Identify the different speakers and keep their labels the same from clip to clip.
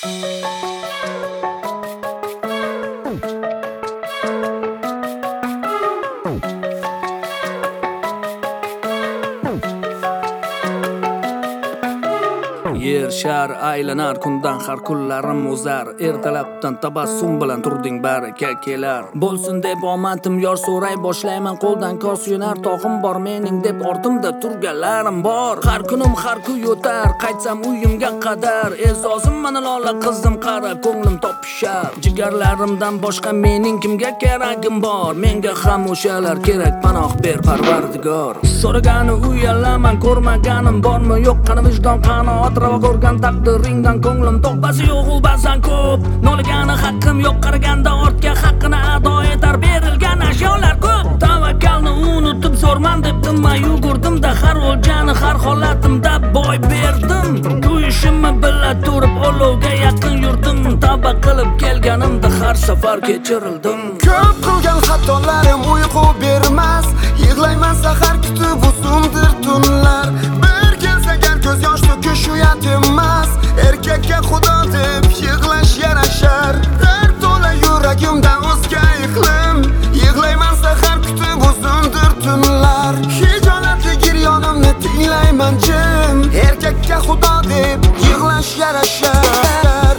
Speaker 1: Yer shar aylanar kundan har kunlarim o'zar. Ertalabdan tabassum bilan turding baraka kelar. Bo'lsin deb omadim yor so'ray boshlayman qo'ldan kos yo'nar. Tog'im bor mening deb ortimda turganlarim bor. Har kunim har kun yo'tar, qaytsam uyimga qadar. E'zozim mana lola qizim qara ko'nglim topishar. Jigarlarimdan boshqa mening kimga keragim bor? Menga ham o'shalar kerak, panoh ber Parvardigor. So'ragani uyalaman, ko'rmaganim bormi yo'q, qani vijdon qanoat ravo ko'rgan taqdiringdan ko'nglim to'qbasi yo'q, u ba'zan ko'p. Nolgani haqqim yo'q, qaraganda ortga haqqini ado etar berilgan ashyolar ko'p. Tavakkalni unutib zo'rman deb tinmay yugurdim-da, har o'ljani har holatimda boy berdim. Kuyishimni bila turib olovga yaqin yurdim. Tavba qilib kelganimda har safar kechirildim.
Speaker 2: Ko'p qilgan xatolarim uyqu bermas, yig'layman sahar kutib uzundir tunlar. Bir kelsagar ko'z yosh to'kish uyat emas, erkakka xudo deb yig'lash yarashar. Dard to'la yuragimda o'zga iqlim, yig'layman sahar kutib uzundir tunlar. Hijolatli giryonimni tinglayman jim, erkakka xudo deb yig'lash yarashar.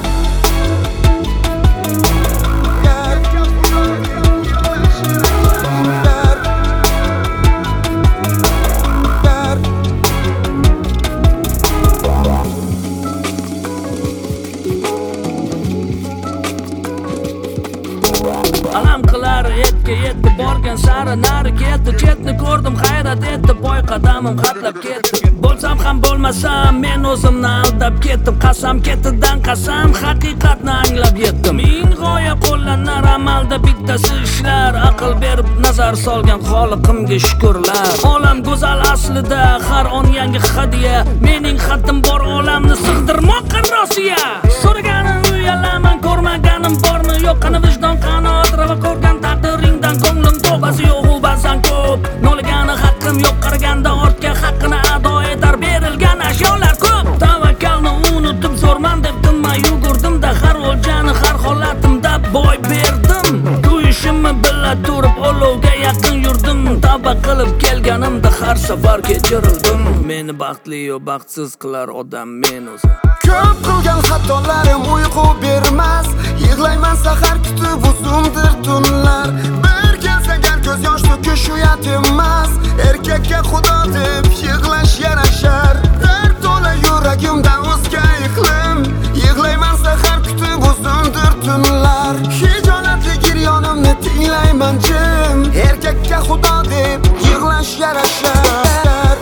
Speaker 1: Alam qilar etga yetdi, borgan sari nari ketdi. Chetni ko'rdim, hayrat etdi, boy qadamim hatlab ketdi. Bo'lsam ham bo'lmasam, men o'zimni aldab ketdim. Qasam ketidan qasam, haqiqatni anglab yetdim. Ming g'oya qo'llanar, amalda bittasi ishlar. Aql berib nazar solgan Xoliqimga shukrlar. Olam go'zal aslida, har on yangi hadiya. Mening xatim bor olamni sig'dirmoqqa rosiya. So'ragani uyalaman, ko'rmaganim bormi yo'q, qani vijdon qanoat ravo ko'rgan taqdiringdan ko'nglim to'qbasi yo'q, u ba'zan ko'p. Nolgani haqqim yo'q, qaraganda ortga haqqini ado etar berilgan ashyolar ko'p. Tavakkalni unutib zo'rman deb tinmay yugurdim-da, har o'ljani har holatimda boy berdim. Kuyishimni bila turib olovga yaqin yurdim. Tavba qilib kelganimda har safar kechirildim. Meni baxtli yo baxtsiz qilar odam men o'zim.
Speaker 2: Ko'p qilgan xatolarim uyqu bermas, yig'layman sahar kutib uzundir tunlar. Bir kelsagar ko'z yosh to'kish uyat emas, erkakka xudo deb yig'lash yarashar. Dard to'la yuragimda o'zga iqlim, yig'layman sahar kutib uzundir tunlar. Hijolatli giryonimni tinglayman jim, erkakka xudo deb yig'lash yarashar.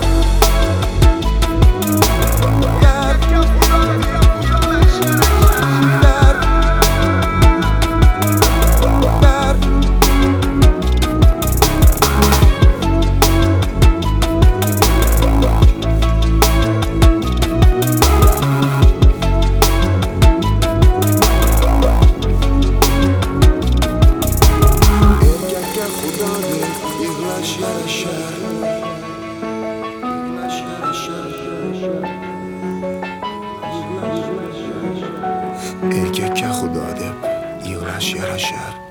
Speaker 2: Erkakka xudo deb yig'lash yarashar.